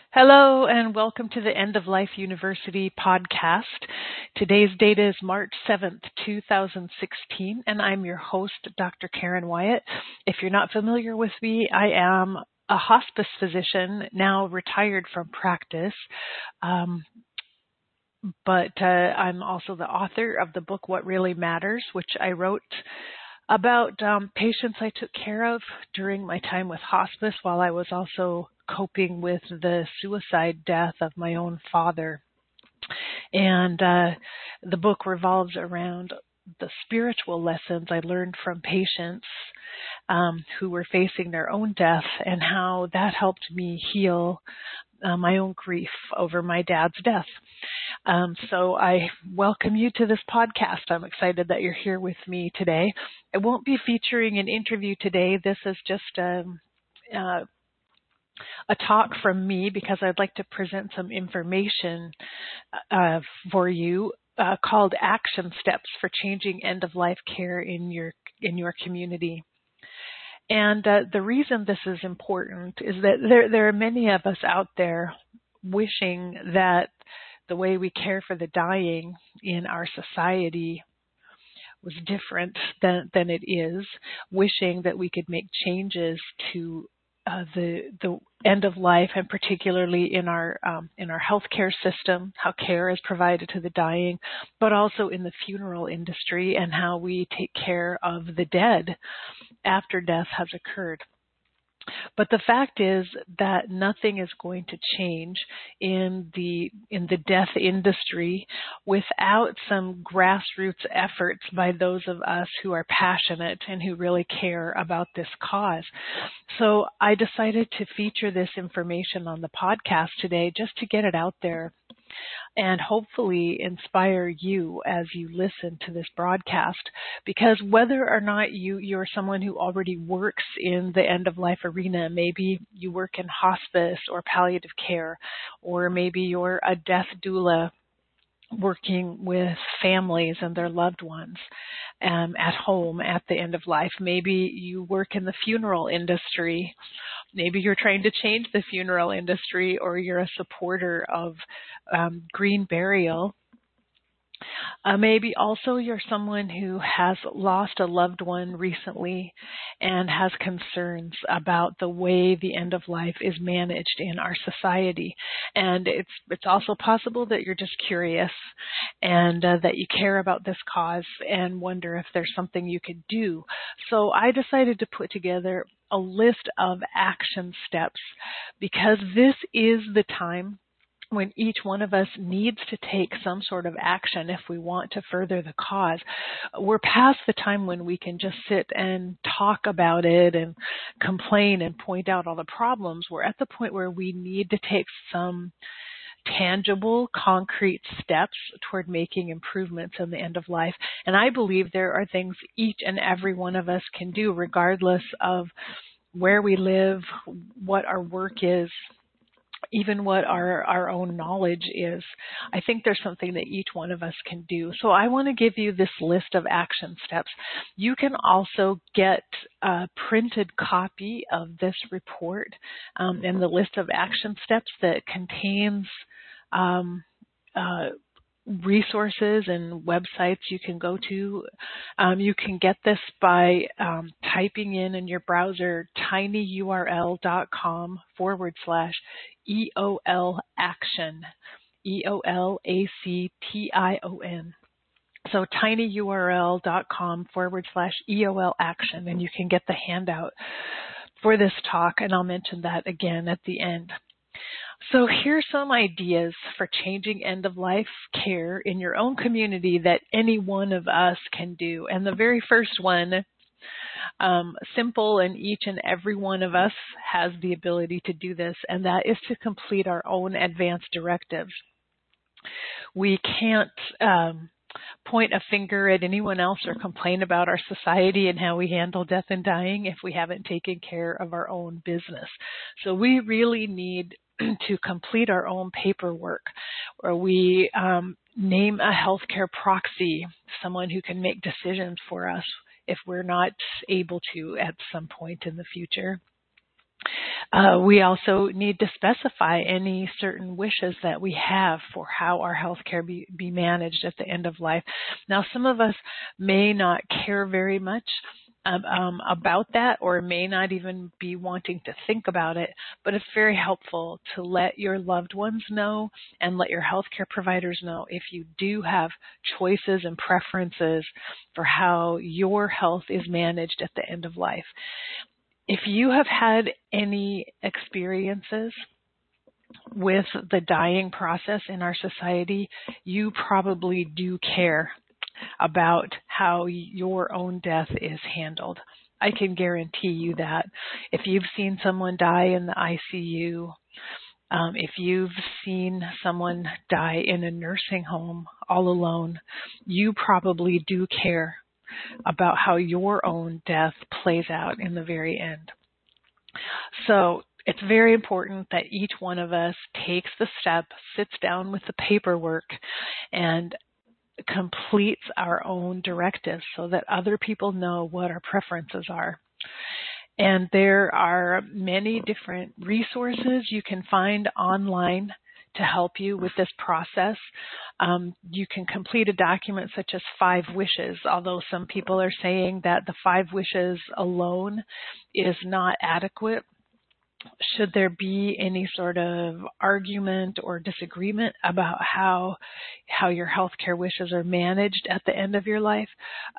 Hello and welcome to the End of Life University podcast. Today's date is March 7th, 2016, and I'm your host, Dr. Karen Wyatt. If you're not familiar with me, I am a hospice physician, now retired from practice, but I'm also the author of the book, What Really Matters, which I wrote about patients I took care of during my time with hospice while I was also coping with the suicide death of my own father. And the book revolves around the spiritual lessons I learned from patients who were facing their own death and how that helped me heal my own grief over my dad's death. So I welcome you to this podcast. I'm excited that you're here with me today. I won't be featuring an interview today. This is just a talk from me because I'd like to present some information for you called Action Steps for Changing End-of-Life Care in your community. And the reason this is important is that there are many of us out there wishing that the way we care for the dying in our society was different than it is, wishing that we could make changes to the end of life, and particularly in our healthcare system, how care is provided to the dying, but also in the funeral industry and how we take care of the dead after death has occurred. But the fact is that nothing is going to change in the death industry without some grassroots efforts by those of us who are passionate and who really care about this cause. So I decided to feature this information on the podcast today just to get it out there and hopefully inspire you as you listen to this broadcast. Because whether or not you're someone who already works in the end-of-life arena, maybe you work in hospice or palliative care, or maybe you're a death doula working with families and their loved ones at home at the end of life. Maybe you work in the funeral industry. Maybe you're trying to change the funeral industry, or you're a supporter of green burial. Maybe also you're someone who has lost a loved one recently and has concerns about the way the end of life is managed in our society. And it's also possible that you're just curious and that you care about this cause and wonder if there's something you could do. So I decided to put together a list of action steps because this is the time when each one of us needs to take some sort of action if we want to further the cause. We're past the time when we can just sit and talk about it and complain and point out all the problems. We're at the point where we need to take some tangible, concrete steps toward making improvements in the end of life. And I believe there are things each and every one of us can do, regardless of where we live, what our work is, even what our own knowledge is. I think there's something that each one of us can do. So I want to give you this list of action steps. You can also get a printed copy of this report and the list of action steps that contains resources and websites you can go to. You can get this by typing in your browser tinyurl.com/EOL action, EOLACTION. So tinyurl.com/EOL action, and you can get the handout for this talk, and I'll mention that again at the end. So here's some ideas for changing end-of-life care in your own community that any one of us can do. And the very first one, simple, and each and every one of us has the ability to do this, and that is to complete our own advance directives. We can't point a finger at anyone else or complain about our society and how we handle death and dying if we haven't taken care of our own business. So we really need to complete our own paperwork, where we name a healthcare proxy, someone who can make decisions for us if we're not able to at some point in the future. We also need to specify any certain wishes that we have for how our healthcare be managed at the end of life. Now, some of us may not care very much about that, or may not even be wanting to think about it, but it's very helpful to let your loved ones know and let your healthcare providers know if you do have choices and preferences for how your health is managed at the end of life. If you have had any experiences with the dying process in our society, you probably do care about how your own death is handled. I can guarantee you that. If you've seen someone die in the ICU, if you've seen someone die in a nursing home all alone, you probably do care about how your own death plays out in the very end. So it's very important that each one of us takes the step, sits down with the paperwork, and completes our own directives so that other people know what our preferences are. And there are many different resources you can find online to help you with this process. You can complete a document such as 5 wishes, although some people are saying that the 5 wishes alone is not adequate. Should there be any sort of argument or disagreement about how your healthcare wishes are managed at the end of your life,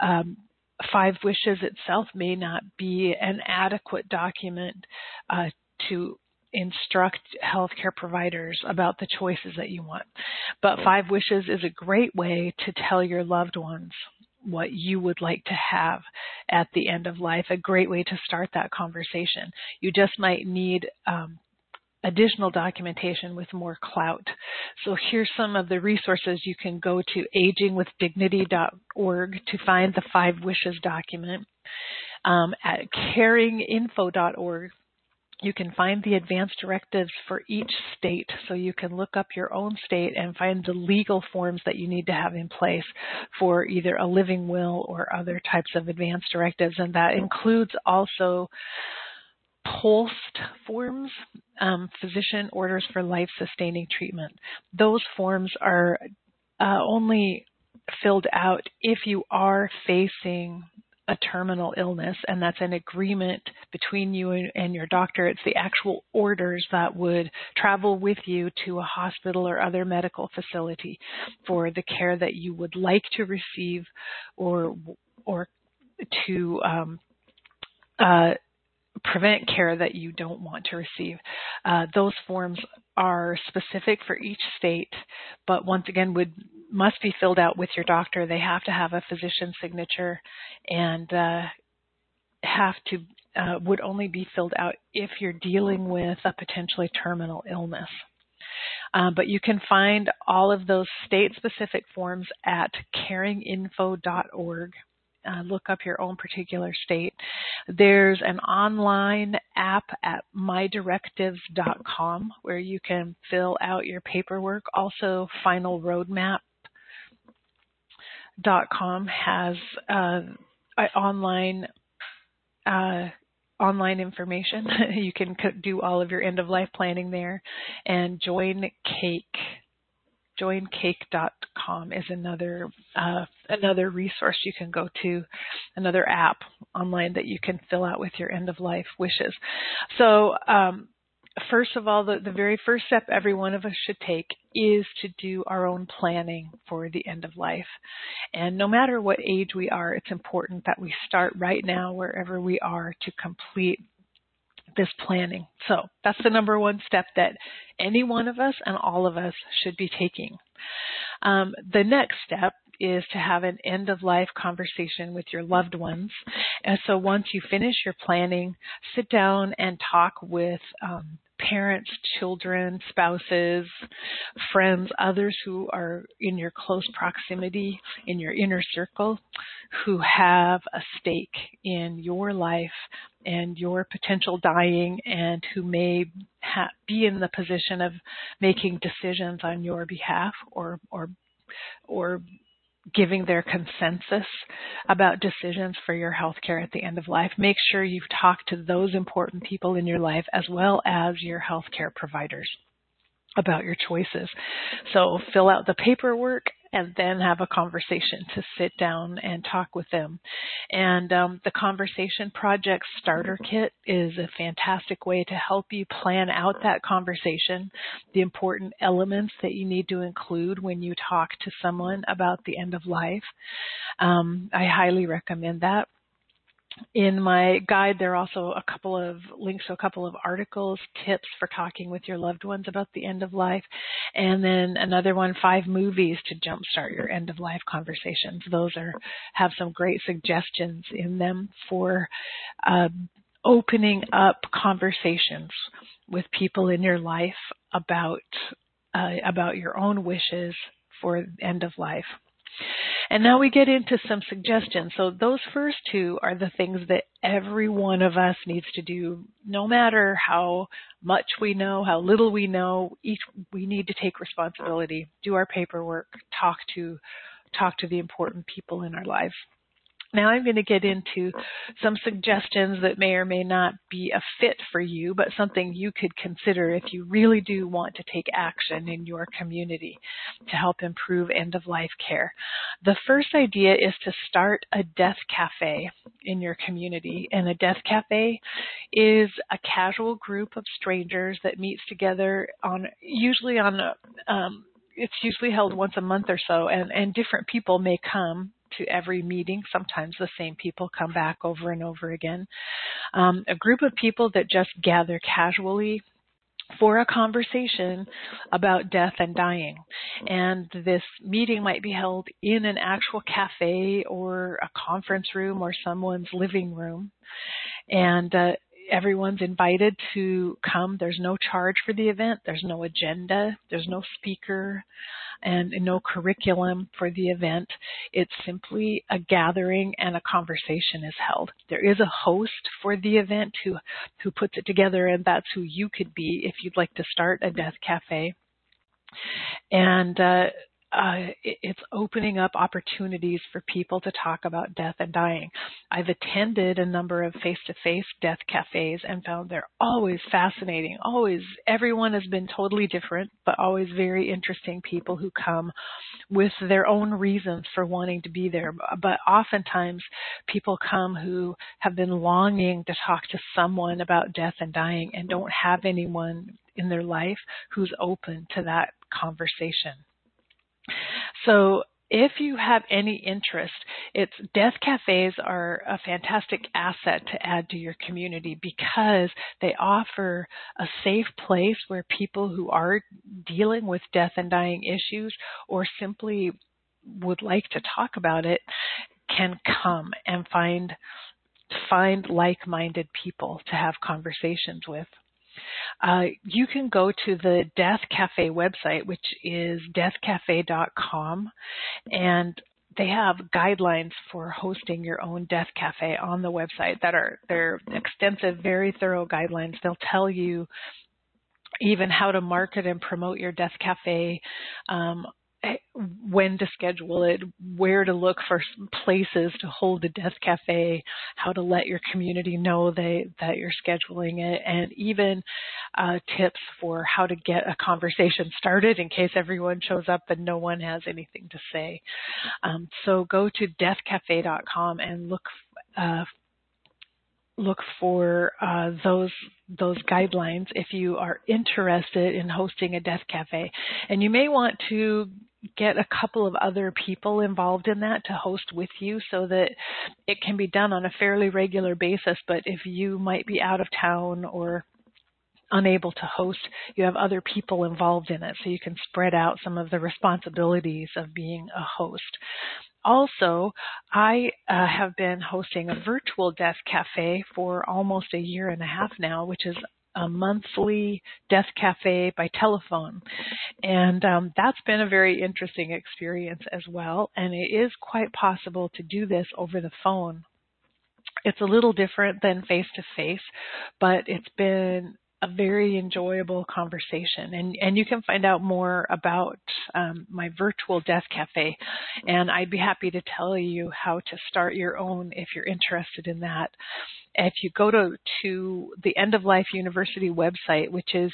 5 wishes itself may not be an adequate document to instruct healthcare providers about the choices that you want. But 5 wishes is a great way to tell your loved ones what you would like to have at the end of life, a great way to start that conversation. You just might need additional documentation with more clout. So here's some of the resources. You can go to agingwithdignity.org to find the 5 wishes document. At caringinfo.org, you can find the advance directives for each state, so you can look up your own state and find the legal forms that you need to have in place for either a living will or other types of advance directives, and that includes also POLST forms, physician orders for life-sustaining treatment. Those forms are only filled out if you are facing a terminal illness, and that's an agreement between you and your doctor. It's the actual orders that would travel with you to a hospital or other medical facility for the care that you would like to receive, or to prevent care that you don't want to receive. Those forms are specific for each state, but once again must be filled out with your doctor. They have to have a physician signature, and would only be filled out if you're dealing with a potentially terminal illness. But you can find all of those state-specific forms at caringinfo.org. Look up your own particular state. There's an online app at mydirectives.com where you can fill out your paperwork. Also, finalroadmap.com has online information. You can do all of your end-of-life planning there. And joincake.com is another resource you can go to, another app online that you can fill out with your end-of-life wishes. So first of all, the very first step every one of us should take is to do our own planning for the end of life. And no matter what age we are, it's important that we start right now, wherever we are, to complete this planning. So that's the number one step that any one of us and all of us should be taking. The next step is to have an end-of-life conversation with your loved ones. And so once you finish your planning, sit down and talk with parents, children, spouses, friends, others who are in your close proximity, in your inner circle, who have a stake in your life and your potential dying, and who may be in the position of making decisions on your behalf, or giving their consensus about decisions for your healthcare at the end of life. Make sure you've talked to those important people in your life as well as your healthcare providers about your choices. So fill out the paperwork and then have a conversation to sit down and talk with them. And the Conversation Project Starter Kit is a fantastic way to help you plan out that conversation, the important elements that you need to include when you talk to someone about the end of life. I highly recommend that. In my guide, there are also a couple of links to a couple of articles, tips for talking with your loved ones about the end of life, and then another one, 5 movies to jumpstart your end of life conversations. Those have some great suggestions in them for opening up conversations with people in your life about your own wishes for end of life. And now we get into some suggestions. So those first 2 are the things that every one of us needs to do, no matter how much we know, how little we know. We need to take responsibility, do our paperwork, talk to the important people in our lives. Now I'm going to get into some suggestions that may or may not be a fit for you, but something you could consider if you really do want to take action in your community to help improve end-of-life care. The first idea is to start a death cafe in your community. And a death cafe is a casual group of strangers that meets together it's usually held once a month or so, and different people may come to every meeting. Sometimes the same people come back over and over again. A group of people that just gather casually for a conversation about death and dying. And this meeting might be held in an actual cafe or a conference room or someone's living room. And everyone's invited to come. There's no charge for the event. There's no agenda. There's no speaker and no curriculum for the event. It's simply a gathering and a conversation is held. There is a host for the event who puts it together, and that's who you could be if you'd like to start a death cafe. And it's opening up opportunities for people to talk about death and dying. I've attended a number of face-to-face death cafes and found they're always fascinating. Everyone has been totally different, but always very interesting people who come with their own reasons for wanting to be there. But oftentimes people come who have been longing to talk to someone about death and dying and don't have anyone in their life who's open to that conversation. So if you have any interest, death cafes are a fantastic asset to add to your community because they offer a safe place where people who are dealing with death and dying issues or simply would like to talk about it can come and find like-minded people to have conversations with. You can go to the Death Cafe website, which is deathcafe.com, and they have guidelines for hosting your own death cafe on the website. They're extensive, very thorough guidelines. They'll tell you even how to market and promote your death cafe, when to schedule it, where to look for places to hold a death cafe, how to let your community know that you're scheduling it, and even tips for how to get a conversation started in case everyone shows up and no one has anything to say. So go to deathcafe.com and look for those guidelines if you are interested in hosting a death cafe. And you may want to get a couple of other people involved in that to host with you so that it can be done on a fairly regular basis. But if you might be out of town or unable to host, you have other people involved in it, so you can spread out some of the responsibilities of being a host. Also, I have been hosting a virtual death cafe for almost a year and a half now, which is a monthly death cafe by telephone. And that's been a very interesting experience as well. And it is quite possible to do this over the phone. It's a little different than face-to-face, but it's been a very enjoyable conversation. And you can find out more about my virtual Death Cafe. And I'd be happy to tell you how to start your own if you're interested in that. If you go to the End of Life University website, which is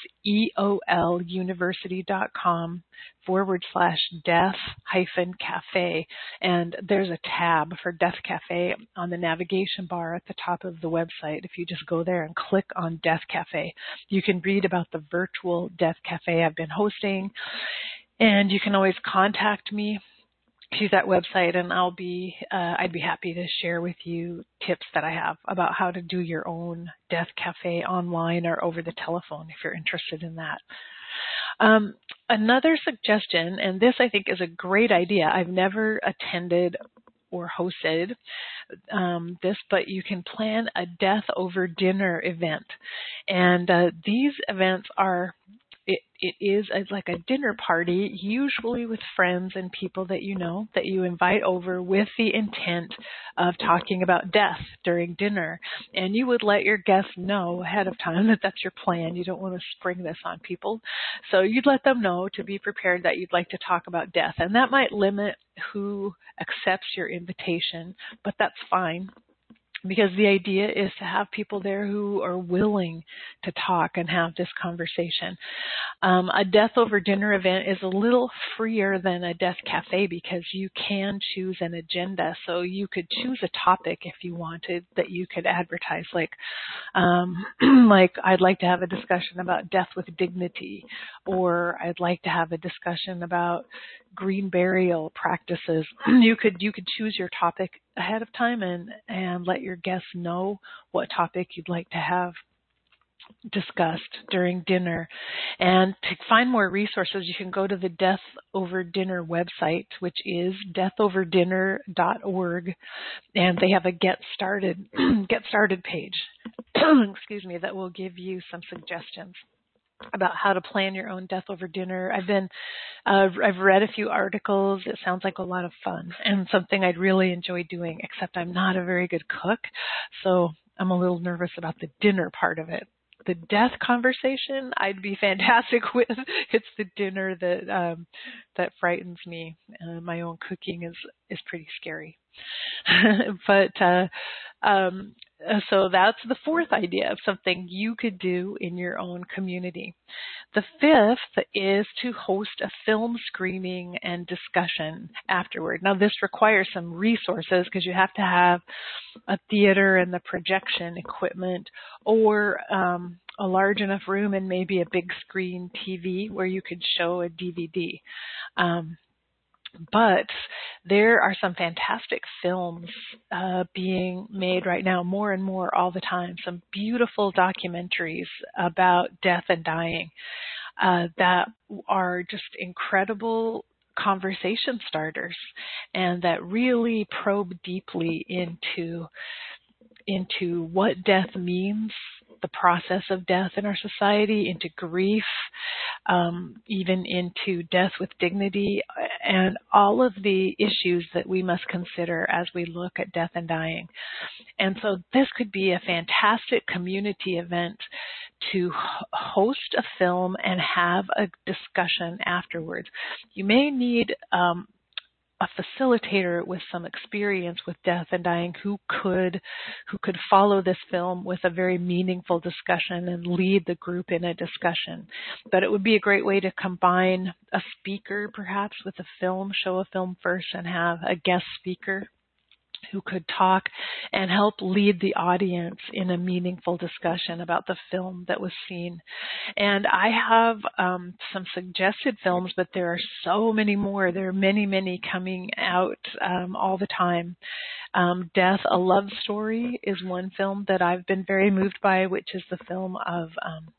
eoluniversity.com/death-cafe, and there's a tab for Death Cafe on the navigation bar at the top of the website. If you just go there and click on Death Cafe, you can read about the virtual Death Cafe I've been hosting, and you can always contact me to that website, and I'd be happy to share with you tips that I have about how to do your own Death Cafe online or over the telephone if you're interested in that. Another suggestion, and this I think is a great idea. I've never attended or hosted this, but you can plan a death over dinner event, and these events are. It is like a dinner party, usually with friends and people that you know, that you invite over with the intent of talking about death during dinner. And you would let your guests know ahead of time that that's your plan. You don't want to spring this on people. So you'd let them know to be prepared that you'd like to talk about death. And that might limit who accepts your invitation, but that's fine. Because the idea is to have people there who are willing to talk and have this conversation. A death over dinner event is a little freer than a death cafe because you can choose an agenda. So you could choose a topic if you wanted that you could advertise, like I'd like to have a discussion about death with dignity, or I'd like to have a discussion about green burial practices. You could choose your topic ahead of time and let your guests know what topic you'd like to have discussed during dinner. And to find more resources, you can go to the Death Over Dinner website, which is deathoverdinner.org, and they have a Get Started page, excuse me, that will give you some suggestions about how to plan your own death over dinner. I've read a few articles. It sounds like a lot of fun and something I'd really enjoy doing, except I'm not a very good cook, so I'm a little nervous about the dinner part of it. The death conversation I'd be fantastic with. It's the dinner that frightens me. My own cooking is pretty scary. But so that's the fourth idea of something you could do in your own community. The fifth is to host a film screening and discussion afterward. Now, this requires some resources because you have to have a theater and the projection equipment, or a large enough room and maybe a big screen TV where you could show a DVD. But there are some fantastic films being made right now, more and more all the time. Some beautiful documentaries about death and dying that are just incredible conversation starters and that really probe deeply into what death means, the process of death in our society, into grief, even into death with dignity, and all of the issues that we must consider as we look at death and dying. And so this could be a fantastic community event to host a film and have a discussion afterwards. You may need a facilitator with some experience with death and dying who could follow this film with a very meaningful discussion and lead the group in a discussion. But it would be a great way to combine a speaker perhaps with a film, show a film first and have a guest speaker who could talk and help lead the audience in a meaningful discussion about the film that was seen. And I have some suggested films, but there are so many more. There are many, many coming out all the time. Death, A Love Story is one film that I've been very moved by, which is the film of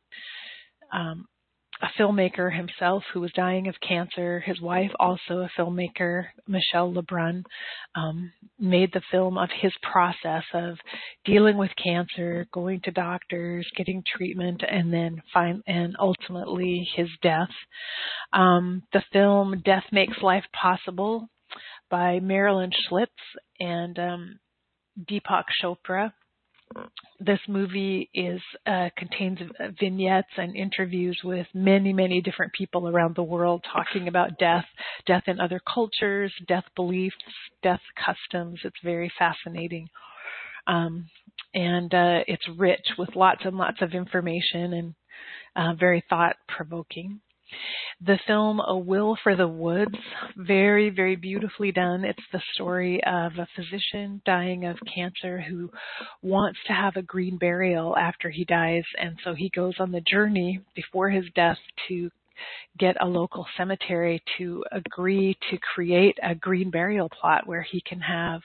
a filmmaker himself who was dying of cancer. His wife, also a filmmaker, Michelle Lebrun, made the film of his process of dealing with cancer, going to doctors, getting treatment, and then ultimately his death. The film Death Makes Life Possible by Marilyn Schlitz and Deepak Chopra This movie contains vignettes and interviews with many, many different people around the world talking about death, death in other cultures, death beliefs, death customs. It's very fascinating. And it's rich with lots and lots of information and very thought-provoking. The film A Will for the Woods, very, very beautifully done. It's the story of a physician dying of cancer who wants to have a green burial after he dies, and so he goes on the journey before his death to get a local cemetery to agree to create a green burial plot where he can have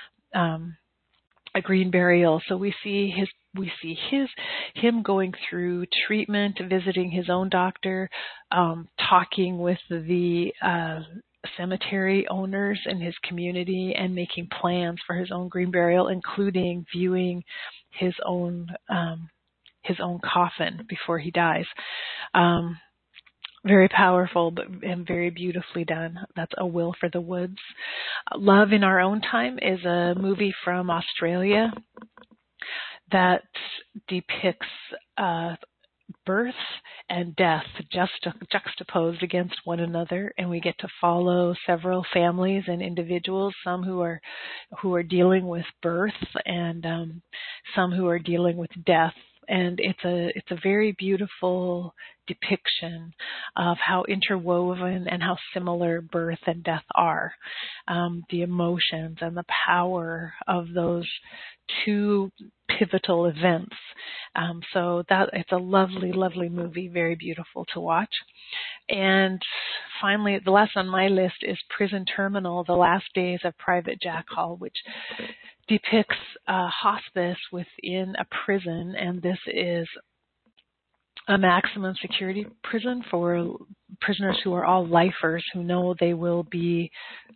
a green burial. So we see him going through treatment, visiting his own doctor, talking with the cemetery owners in his community, and making plans for his own green burial, including viewing his own coffin before he dies. Very powerful and very beautifully done. That's A Will for the Woods. Love in Our Own Time is a movie from Australia that depicts birth and death juxtaposed against one another, and we get to follow several families and individuals, some who are dealing with birth and some who are dealing with death. And it's a very beautiful depiction of how interwoven and how similar birth and death are. The emotions and the power of those two pivotal events. So that it's a lovely, lovely movie, very beautiful to watch. And finally, the last on my list is Prison Terminal: The Last Days of Private Jack Hall, which depicts hospice within a prison, and this is a maximum security prison for prisoners who are all lifers who know they will be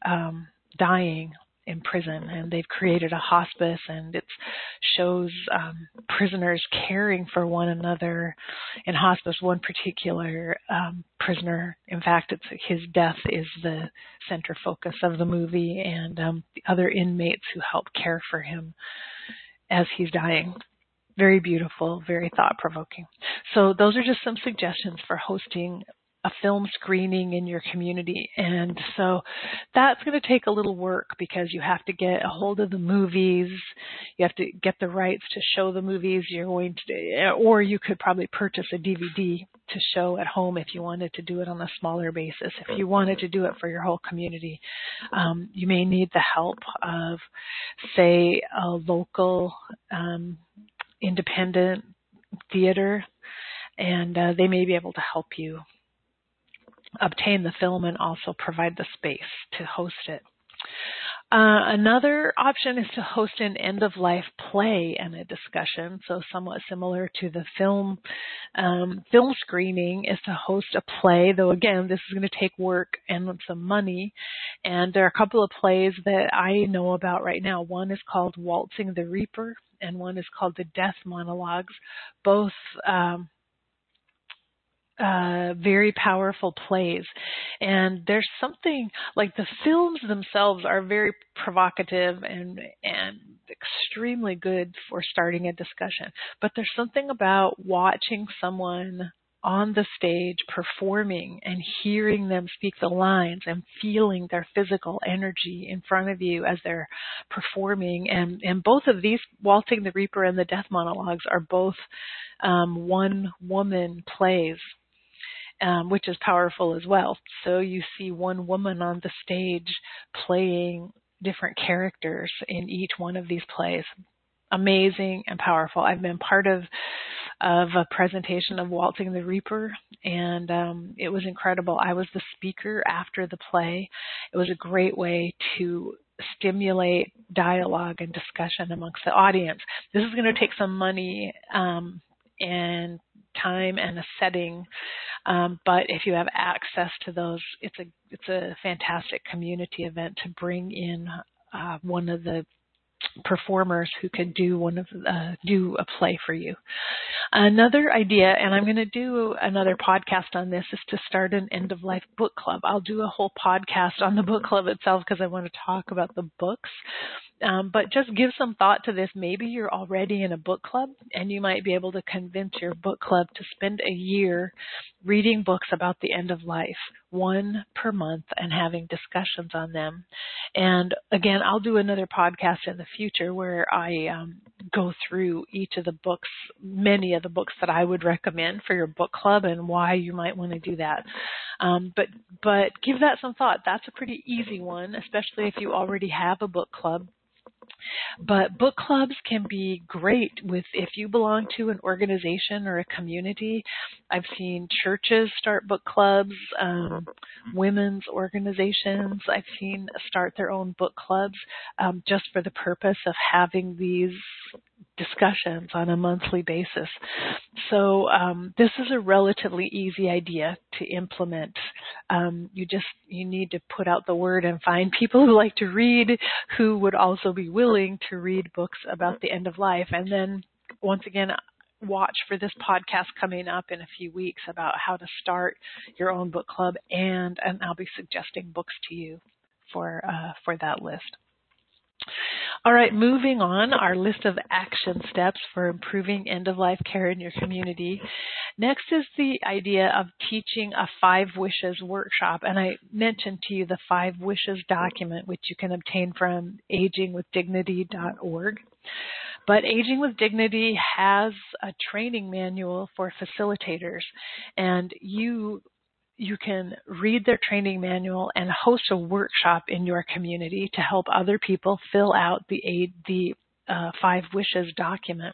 dying in prison, and they've created a hospice, and it shows prisoners caring for one another in hospice. One particular prisoner, in fact, his death is the center focus of the movie, and the other inmates who help care for him as he's dying. Very beautiful, very thought-provoking. So those are just some suggestions for hosting a film screening in your community. And so that's going to take a little work because you have to get a hold of the movies. You have to get the rights to show the movies you're going to, or you could probably purchase a DVD to show at home if you wanted to do it on a smaller basis. If you wanted to do it for your whole community, you may need the help of, say, a local independent theater, and they may be able to help you obtain the film and also provide the space to host it. Another option is to host an end-of-life play and a discussion. So somewhat similar to the film screening is to host a play, though again, this is going to take work and some money. And there are a couple of plays that I know about right now. One is called Waltzing the Reaper, and one is called The Death Monologues. Both very powerful plays. And there's something, like the films themselves are very provocative and extremely good for starting a discussion. But there's something about watching someone on the stage performing and hearing them speak the lines and feeling their physical energy in front of you as they're performing. And both of these, Waltzing the Reaper and The Death Monologues, are both one-woman plays. Which is powerful as well. So you see one woman on the stage playing different characters in each one of these plays. Amazing and powerful. I've been part of a presentation of Waltzing the Reaper, and it was incredible. I was the speaker after the play. It was a great way to stimulate dialogue and discussion amongst the audience. This is going to take some money and time and a setting, but if you have access to those, it's a fantastic community event to bring in one of the performers who can do a play for you. Another idea, and I'm going to do another podcast on this, is to start an end-of-life book club. I'll do a whole podcast on the book club itself because I want to talk about the books, But just give some thought to this. Maybe you're already in a book club, and you might be able to convince your book club to spend a year reading books about the end of life, one per month, and having discussions on them. And again, I'll do another podcast in the future where I go through each of the books, many of the books that I would recommend for your book club and why you might want to do that. But give that some thought. That's a pretty easy one, especially if you already have a book club. But book clubs can be great if you belong to an organization or a community. I've seen churches start book clubs, women's organizations I've seen start their own book clubs just for the purpose of having these discussions on a monthly basis. So this is a relatively easy idea to implement. You need to put out the word and find people who like to read, who would also be willing to read books about the end of life. And then once again, watch for this podcast coming up in a few weeks about how to start your own book club, and I'll be suggesting books to you for that list. All right, moving on, our list of action steps for improving end-of-life care in your community. Next is the idea of teaching a 5 Wishes workshop. And I mentioned to you the 5 Wishes document, which you can obtain from agingwithdignity.org. But Aging with Dignity has a training manual for facilitators, and you can read their training manual and host a workshop in your community to help other people fill out the 5 Wishes document.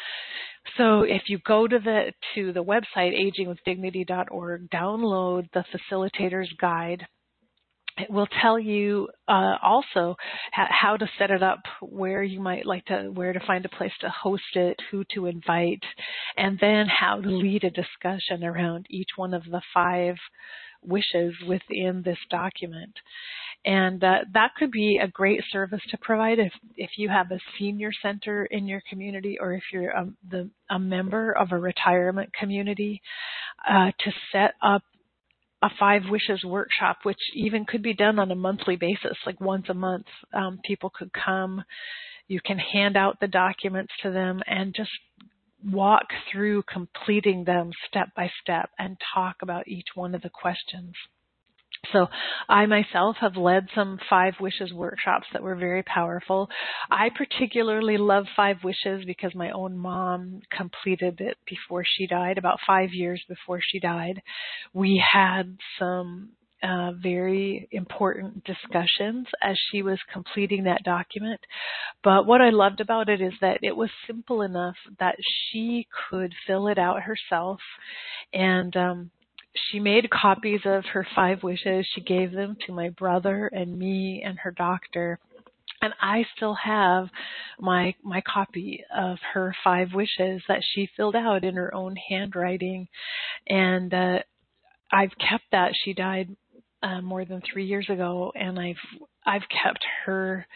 So if you go to the website, agingwithdignity.org, download the Facilitator's Guide. It will tell you also how to set it up, where you might like to, where to find a place to host it, who to invite, and then how to lead a discussion around each one of the 5 wishes within this document. And that could be a great service to provide if you have a senior center in your community, or if you're a member of a retirement community, to set up a 5 Wishes workshop, which even could be done on a monthly basis, like once a month. People could come. You can hand out the documents to them and just walk through completing them step by step and talk about each one of the questions. So I myself have led some 5 Wishes workshops that were very powerful. I particularly love 5 Wishes because my own mom completed it before she died, about 5 years before she died. We had some very important discussions as she was completing that document. But what I loved about it is that it was simple enough that she could fill it out herself, and she made copies of her 5 wishes. She gave them to my brother and me and her doctor. And I still have my copy of her 5 wishes that she filled out in her own handwriting. And I've kept that. She died more than 3 years ago, and I've kept her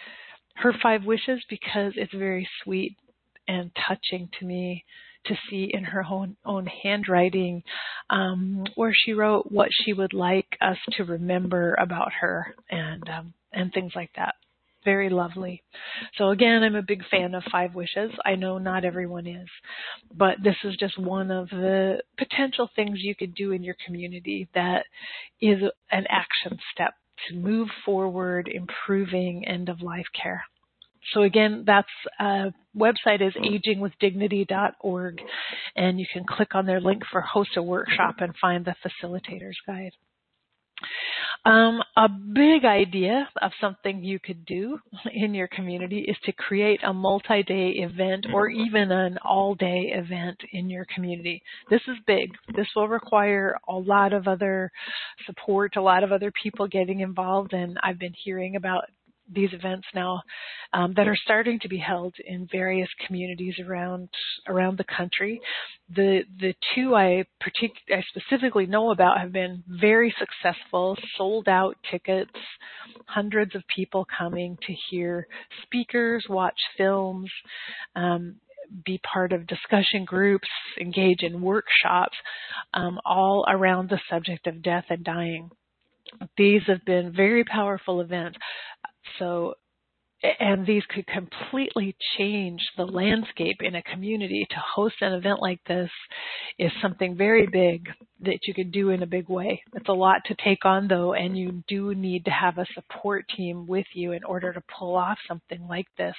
5 wishes because it's very sweet and touching to me to see in her own handwriting where she wrote what she would like us to remember about her and things like that. Very lovely. So again, I'm a big fan of 5 Wishes. I know not everyone is, but this is just one of the potential things you could do in your community that is an action step to move forward, improving end-of-life care. So again, that's website is agingwithdignity.org, and you can click on their link for host a workshop and find the Facilitator's Guide. A big idea of something you could do in your community is to create a multi-day event or even an all-day event in your community. This is big. This will require a lot of other support, a lot of other people getting involved, and I've been hearing about these events now that are starting to be held in various communities around the country. The 2 I specifically know about have been very successful, sold out tickets, hundreds of people coming to hear speakers, watch films, be part of discussion groups, engage in workshops, all around the subject of death and dying. These have been very powerful events. So and these could completely change the landscape in a community. To host an event like this is something very big that you could do in a big way. It's a lot to take on, though, and you do need to have a support team with you in order to pull off something like this.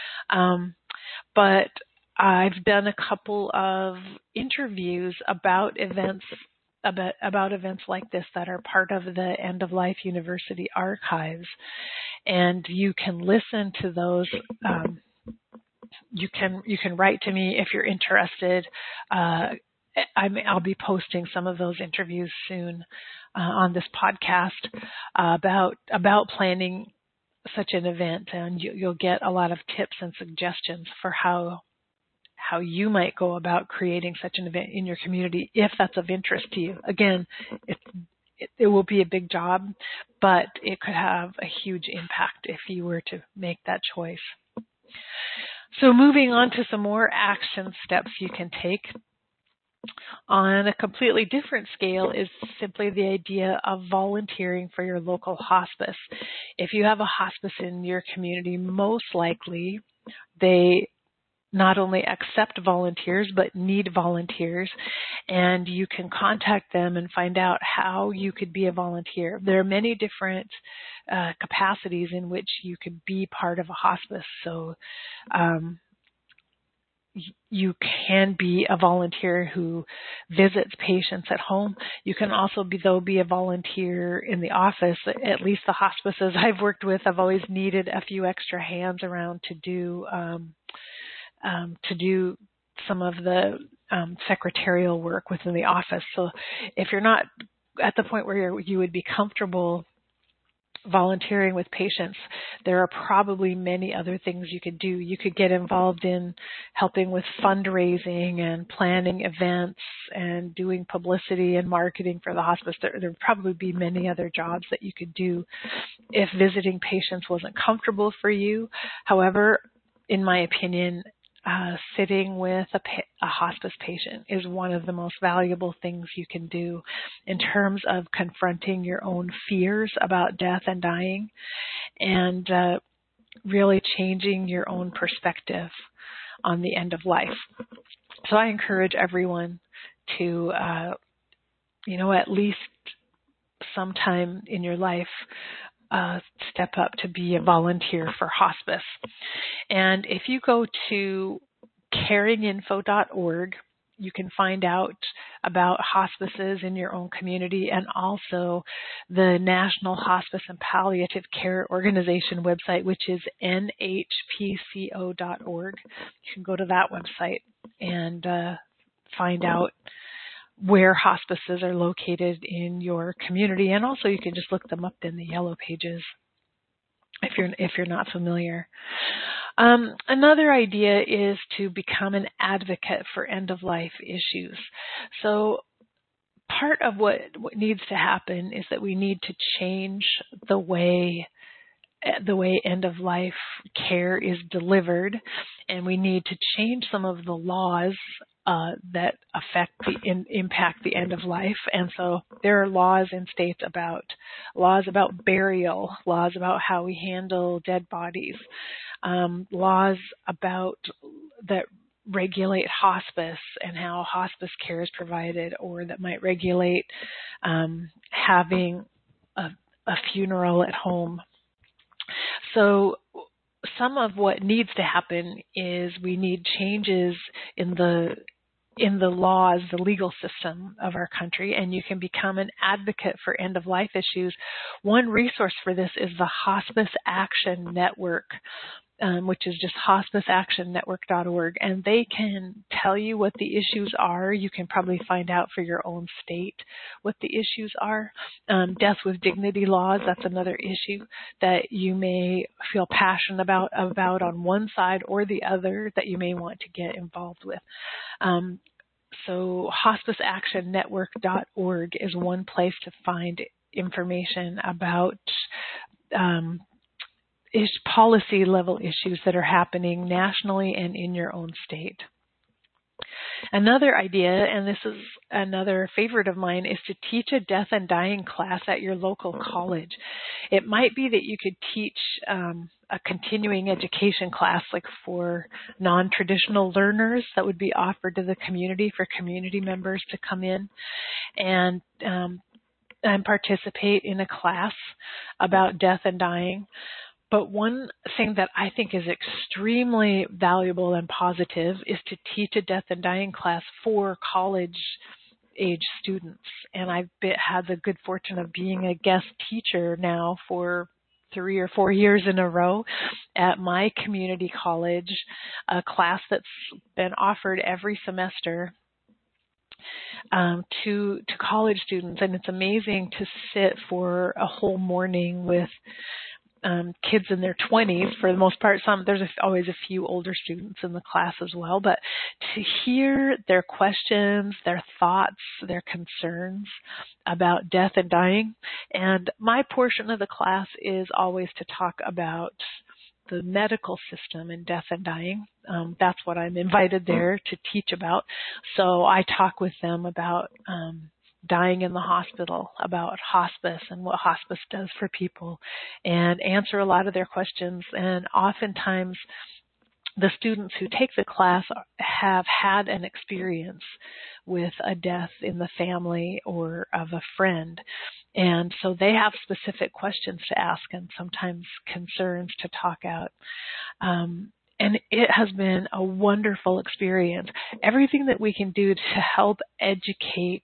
But I've done a couple of interviews about events like this that are part of the End of Life University archives, and you can listen to those. You can write to me if you're interested. I'll be posting some of those interviews soon on this podcast about planning such an event, and you'll get a lot of tips and suggestions for how you might go about creating such an event in your community if that's of interest to you. Again, it will be a big job, but it could have a huge impact if you were to make that choice. So moving on to some more action steps you can take on a completely different scale is simply the idea of volunteering for your local hospice. If you have a hospice in your community, most likely they not only accept volunteers, but need volunteers, and you can contact them and find out how you could be a volunteer. There are many different capacities in which you could be part of a hospice. So you can be a volunteer who visits patients at home. You can also be a volunteer in the office. At least the hospices I've worked with, I've always needed a few extra hands around to do some of the secretarial work within the office. So if you're not at the point where you would be comfortable volunteering with patients, there are probably many other things you could do. You could get involved in helping with fundraising and planning events and doing publicity and marketing for the hospice. There would probably be many other jobs that you could do if visiting patients wasn't comfortable for you. However, in my opinion, sitting with a hospice patient is one of the most valuable things you can do in terms of confronting your own fears about death and dying, and really changing your own perspective on the end of life. So I encourage everyone to, at least sometime in your life, step up to be a volunteer for hospice. And if you go to caringinfo.org, you can find out about hospices in your own community, and also the National Hospice and Palliative Care Organization website, which is nhpco.org. You can go to that website and find out where hospices are located in your community, and also you can just look them up in the Yellow Pages if you're not familiar. Another idea is to become an advocate for end-of-life issues. So part of what needs to happen is that we need to change the way end-of-life care is delivered, and we need to change some of the laws that impact the end of life. And so there are laws in states about burial, laws about how we handle dead bodies, laws about that regulate hospice and how hospice care is provided, or that might regulate having a funeral at home. So some of what needs to happen is we need changes in the laws, the legal system of our country, and you can become an advocate for end-of-life issues. One resource for this is the Hospice Action Network, which is just hospiceactionnetwork.org, and they can tell you what the issues are. You can probably find out for your own state what the issues are. Death with dignity laws, that's another issue that you may feel passionate about on one side or the other that you may want to get involved with. So hospiceactionnetwork.org is one place to find information about policy level issues that are happening nationally and in your own state. Another idea, and this is another favorite of mine, is to teach a death and dying class at your local college. It might be that you could teach a continuing education class, like for non-traditional learners, that would be offered to the community for community members to come in and participate in a class about death and dying. But one thing that I think is extremely valuable and positive is to teach a death and dying class for college-age students. And I've had the good fortune of being a guest teacher now for 3 or 4 years in a row at my community college, a class that's been offered every semester to college students. And it's amazing to sit for a whole morning with kids in their 20s for the most part. There's always a few older students in the class as well, but to hear their questions, their thoughts, their concerns about death and dying. And my portion of the class is always to talk about the medical system in death and dying. That's what I'm invited there to teach about. So I talk with them about dying in the hospital, about hospice and what hospice does for people, and answer a lot of their questions. And oftentimes the students who take the class have had an experience with a death in the family or of a friend. And so they have specific questions to ask and sometimes concerns to talk out. And it has been a wonderful experience. Everything that we can do to help educate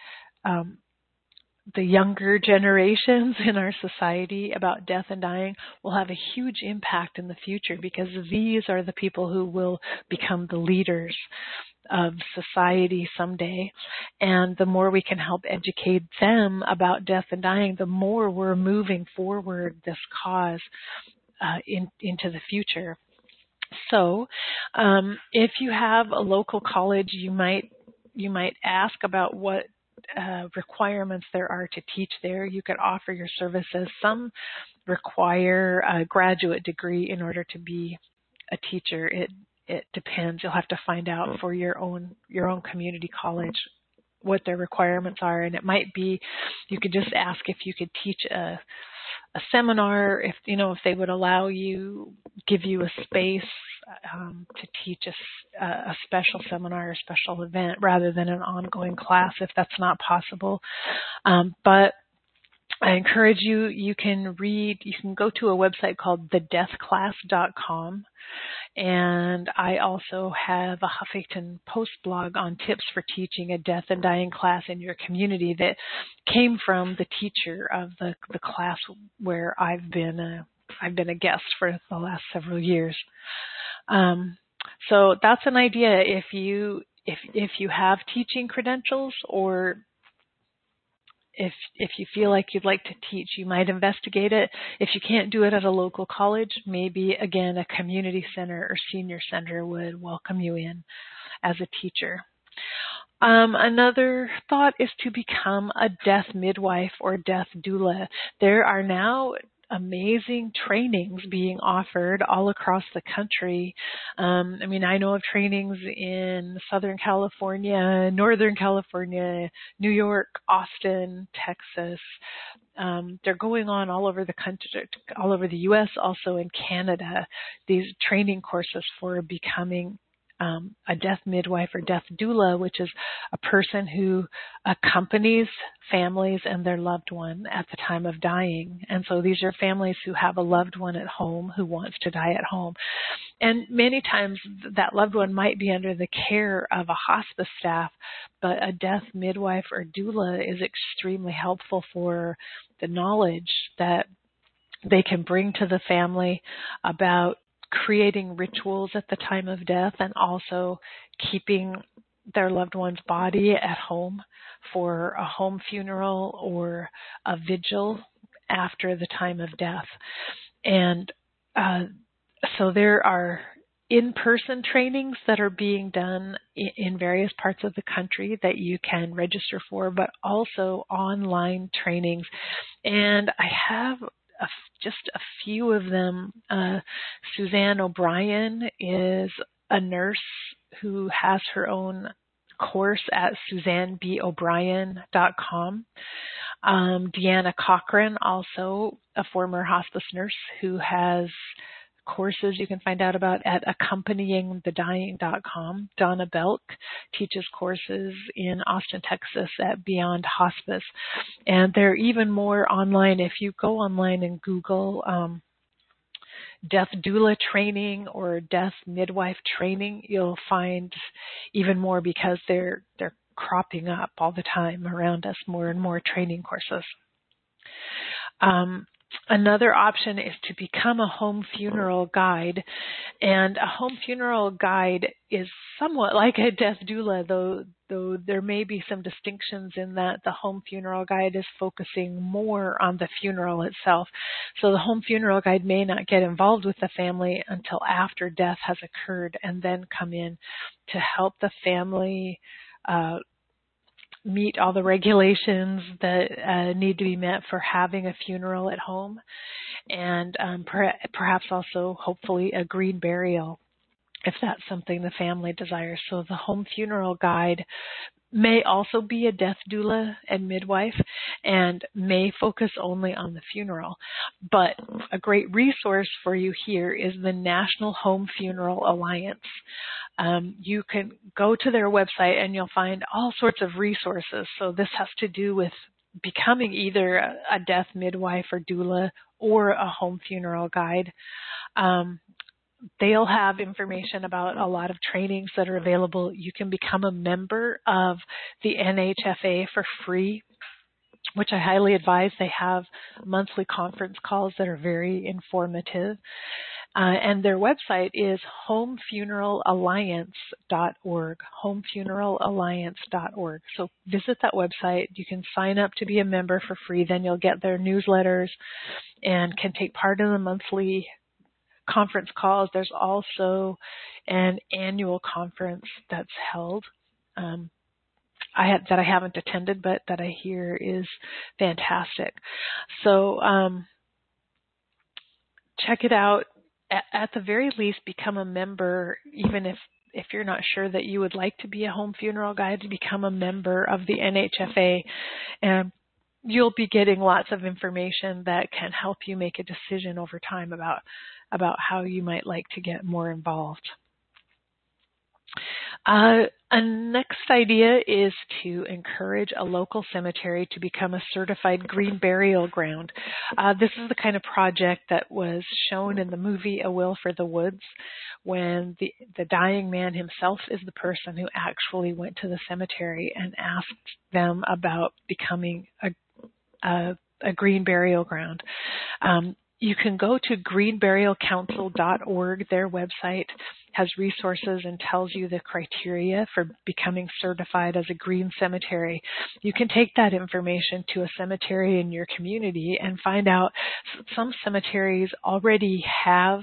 the younger generations in our society about death and dying will have a huge impact in the future, because these are the people who will become the leaders of society someday. And the more we can help educate them about death and dying, the more we're moving forward this cause into the future. So if you have a local college, you might ask about what requirements there are to teach there. You could offer your services. Some require a graduate degree in order to be a teacher. It depends. You'll have to find out for your own community college what their requirements are. And it might be, you could just ask if you could teach a seminar, if they would give you a space to teach a special seminar or special event rather than an ongoing class, if that's not possible. But I encourage you can go to a website called thedeathclass.com. And I also have a Huffington Post blog on tips for teaching a death and dying class in your community that came from the teacher of the class where I've been a guest for the last several years. So that's an idea. If you have teaching credentials, or if you feel like you'd like to teach, you might investigate it. If you can't do it at a local college, maybe, again, a community center or senior center would welcome you in as a teacher. Another thought is to become a death midwife or death doula. There are now amazing trainings being offered all across the country. I know of trainings in Southern California, Northern California, New York, Austin, Texas. They're going on all over the country, all over the U.S., also in Canada, these training courses for becoming a death midwife or death doula, which is a person who accompanies families and their loved one at the time of dying. And so these are families who have a loved one at home who wants to die at home. And many times that loved one might be under the care of a hospice staff, but a death midwife or doula is extremely helpful for the knowledge that they can bring to the family about creating rituals at the time of death, and also keeping their loved one's body at home for a home funeral or a vigil after the time of death. And so there are in-person trainings that are being done in various parts of the country that you can register for, but also online trainings. And I have just a few of them. Suzanne O'Brien is a nurse who has her own course at SuzanneBO'Brien.com. Deanna Cochran, also a former hospice nurse who has courses you can find out about at accompanyingthedying.com. Donna Belk teaches courses in Austin, Texas at Beyond Hospice. And there are even more online. If you go online and Google death doula training or death midwife training, you'll find even more because they're cropping up all the time around us, more and more training courses. Another option is to become a home funeral guide. And a home funeral guide is somewhat like a death doula, though there may be some distinctions in that the home funeral guide is focusing more on the funeral itself. So the home funeral guide may not get involved with the family until after death has occurred and then come in to help the family meet all the regulations that need to be met for having a funeral at home, and perhaps also, hopefully, a green burial if that's something the family desires. So the home funeral guide may also be a death doula and midwife and may focus only on the funeral. But a great resource for you here is the National Home Funeral Alliance. You can go to their website and you'll find all sorts of resources. So this has to do with becoming either a death midwife or doula or a home funeral guide. They'll have information about a lot of trainings that are available. You can become a member of the NHFA for free, which I highly advise. They have monthly conference calls that are very informative. And their website is homefuneralalliance.org, homefuneralalliance.org. So visit that website. You can sign up to be a member for free. Then you'll get their newsletters and can take part in the monthly conference calls. There's also an annual conference that's held that I haven't attended, but that I hear is fantastic. So check it out. At the very least, become a member, even if you're not sure that you would like to be a home funeral guide, to become a member of the NHFA. And you'll be getting lots of information that can help you make a decision over time about how you might like to get more involved. A next idea is to encourage a local cemetery to become a certified green burial ground. This is the kind of project that was shown in the movie A Will for the Woods, when the dying man himself is the person who actually went to the cemetery and asked them about becoming a green burial ground. You can go to greenburialcouncil.org. Their website has resources and tells you the criteria for becoming certified as a green cemetery. You can take that information to a cemetery in your community and find out some cemeteries already have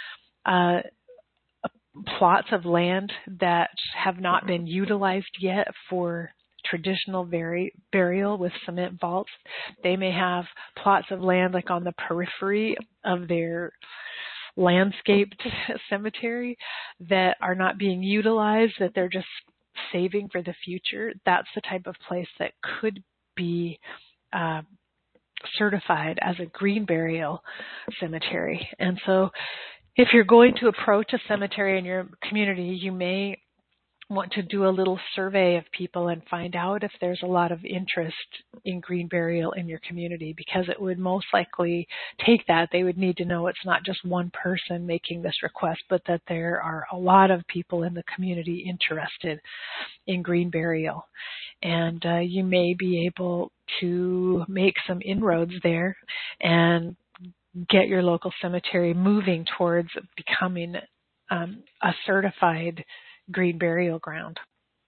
plots of land that have not been utilized yet for traditional burial with cement vaults. They may have plots of land like on the periphery of their landscaped cemetery that are not being utilized, that they're just saving for the future. That's the type of place that could be certified as a green burial cemetery. And so if you're going to approach a cemetery in your community, you may want to do a little survey of people and find out if there's a lot of interest in green burial in your community, because it would most likely take that. They would need to know it's not just one person making this request, but that there are a lot of people in the community interested in green burial. And you may be able to make some inroads there and get your local cemetery moving towards becoming a certified green burial ground.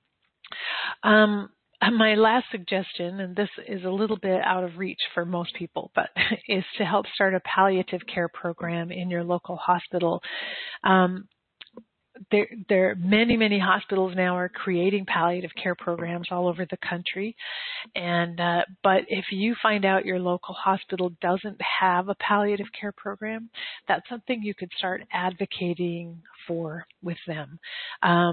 My last suggestion, and this is a little bit out of reach for most people, but is to help start a palliative care program in your local hospital. There are many hospitals now are creating palliative care programs all over the country. And but if you find out your local hospital doesn't have a palliative care program, that's something you could start advocating for with them.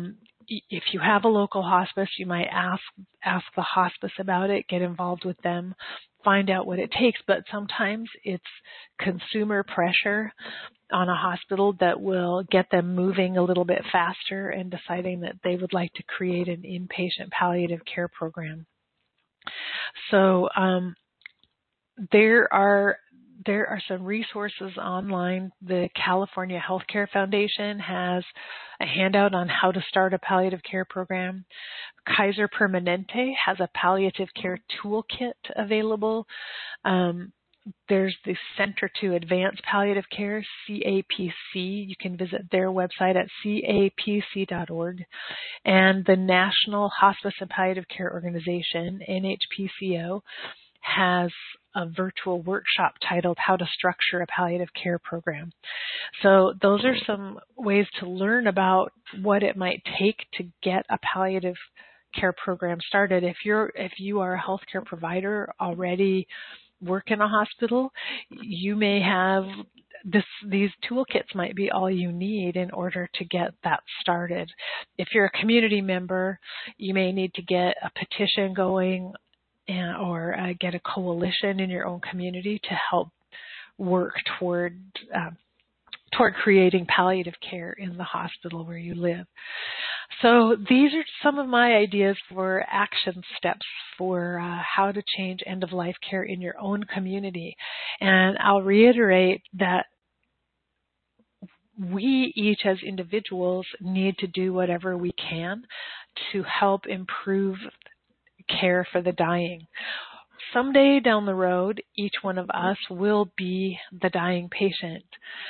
if you have a local hospice, you might ask the hospice about it, get involved with them, find out what it takes. But sometimes it's consumer pressure on a hospital that will get them moving a little bit faster and deciding that they would like to create an inpatient palliative care program. So there are some resources online. The California Healthcare Foundation has a handout on how to start a palliative care program. Kaiser Permanente has a palliative care toolkit available. There's the Center to Advance Palliative Care, CAPC. You can visit their website at capc.org. And the National Hospice and Palliative Care Organization, NHPCO, has a virtual workshop titled How to Structure a Palliative Care Program. So those are some ways to learn about what it might take to get a palliative care program started. If you are a healthcare provider already work in a hospital, you may have these toolkits might be all you need in order to get that started. If you're a community member, you may need to get a petition going or get a coalition in your own community to help work toward creating palliative care in the hospital where you live. So these are some of my ideas for action steps for how to change end-of-life care in your own community. And I'll reiterate that we each as individuals need to do whatever we can to help improve care for the dying. Someday down the road, each one of us will be the dying patient.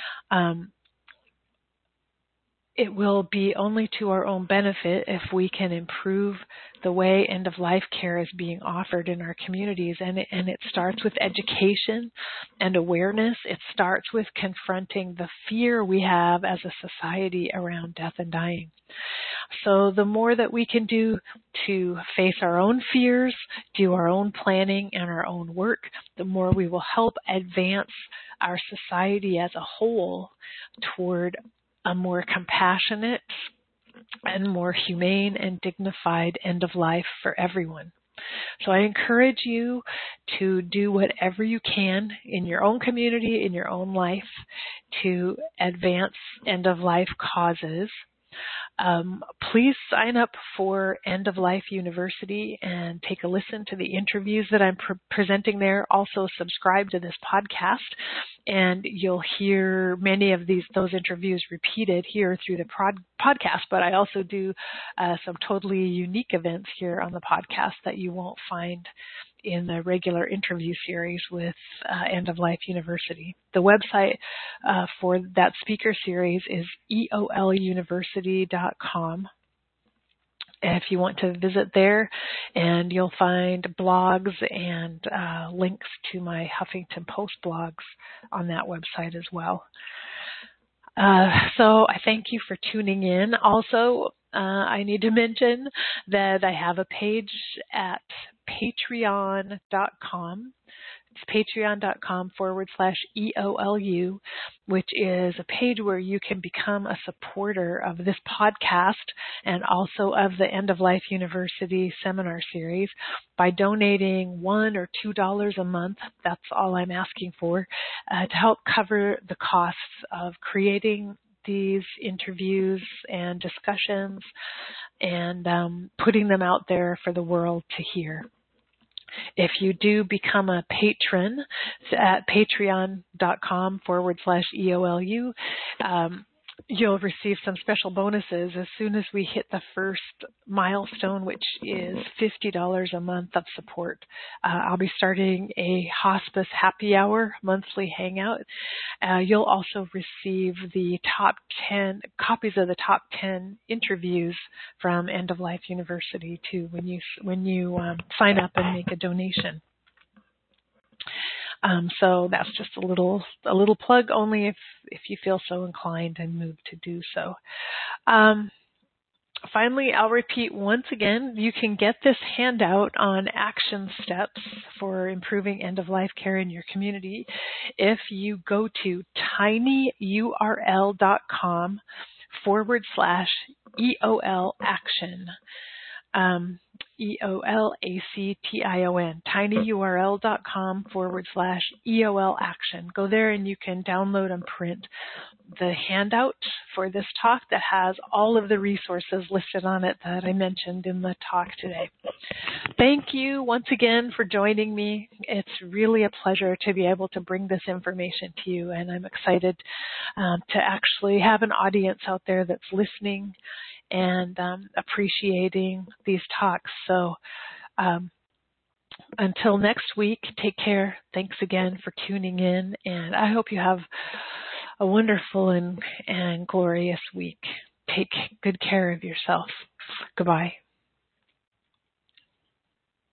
It will be only to our own benefit if we can improve the way end-of-life care is being offered in our communities. And it starts with education and awareness. It starts with confronting the fear we have as a society around death and dying. So the more that we can do to face our own fears, do our own planning and our own work, the more we will help advance our society as a whole toward a more compassionate and more humane and dignified end of life for everyone. So I encourage you to do whatever you can in your own community, in your own life, to advance end of life causes. Please sign up for End of Life University and take a listen to the interviews that I'm presenting there. Also subscribe to this podcast, and you'll hear many of those interviews repeated here through the podcast. But I also do some totally unique events here on the podcast that you won't find in the regular interview series with End of Life University. The website for that speaker series is eoluniversity.com. If you want to visit there, and you'll find blogs and links to my Huffington Post blogs on that website as well. So I thank you for tuning in. Also, I need to mention that I have a page at patreon.com. It's patreon.com/EOLU, which is a page where you can become a supporter of this podcast and also of the End of Life University seminar series by donating $1 or $2 a month. That's all I'm asking for, to help cover the costs of creating these interviews and discussions and putting them out there for the world to hear. If you do become a patron at patreon.com/EOLU, you'll receive some special bonuses as soon as we hit the first milestone, which is $50 a month of support. I'll be starting a hospice happy hour monthly hangout. You'll also receive the top 10 copies of the top 10 interviews from End of Life University too when you sign up and make a donation. So that's just a little plug, only if you feel so inclined and moved to do so. Finally, I'll repeat once again, you can get this handout on action steps for improving end-of-life care in your community if you go to tinyurl.com EOL Action. EOLACTION, tinyurl.com/EOL Action. Go there and you can download and print the handout for this talk that has all of the resources listed on it that I mentioned in the talk today. Thank you once again for joining me. It's really a pleasure to be able to bring this information to you, and I'm excited to actually have an audience out there that's listening and appreciating these talks. So until next week, take care. Thanks again for tuning in, and I hope you have a wonderful and glorious week. Take good care of yourself. Goodbye.